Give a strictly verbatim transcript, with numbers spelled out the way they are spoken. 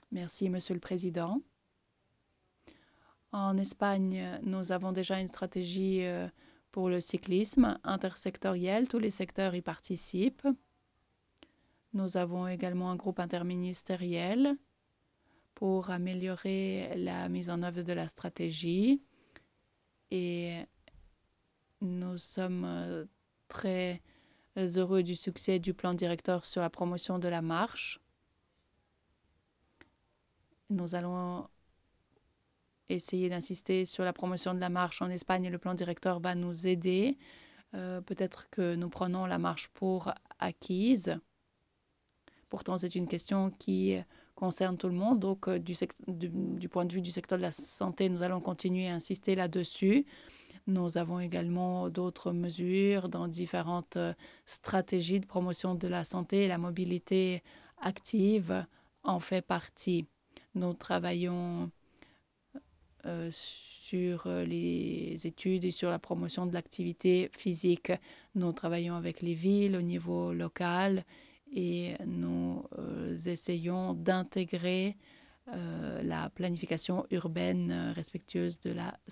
Merci, Monsieur le Président. En Espagne, nous avons déjà une stratégie euh, pour le cyclisme intersectoriel. Tous les secteurs y participent. Nous avons également un groupe interministériel pour améliorer la mise en œuvre de la stratégie. Et nous sommes euh, très heureux du succès du plan directeur sur la promotion de la marche. Nous allons essayer d'insister sur la promotion de la marche en Espagne et le plan directeur va nous aider. Euh, peut-être que nous prenons la marche pour acquise. Pourtant, c'est une question qui concerne tout le monde. Donc, euh, du, du, du point de vue du secteur de la santé, nous allons continuer à insister là-dessus. Nous avons également d'autres mesures dans différentes euh, stratégies de promotion de la santé et la mobilité active en fait partie. Nous travaillons euh, sur les études et sur la promotion de l'activité physique. Nous travaillons avec les villes au niveau local et nous euh, essayons d'intégrer euh, la planification urbaine respectueuse de la